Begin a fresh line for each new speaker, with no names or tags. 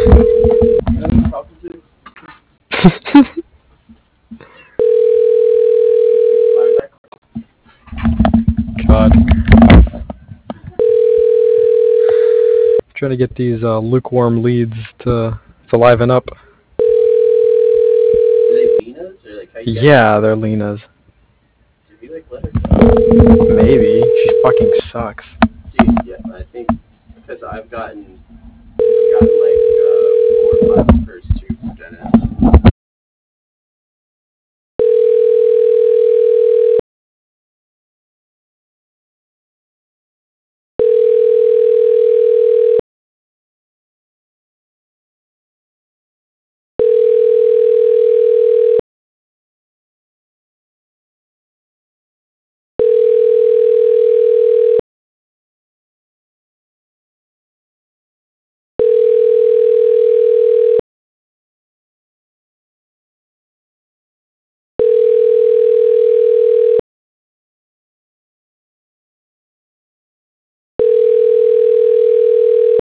You know who I'm talking to?
God. Trying to get these lukewarm leads to liven up.
Are they Lena's? Or like how you guys
Yeah, they're Lena's.
Should we like let her go?
Maybe. She fucking sucks.
Dude, yeah, I think because I've gotten like 4 or 5 of her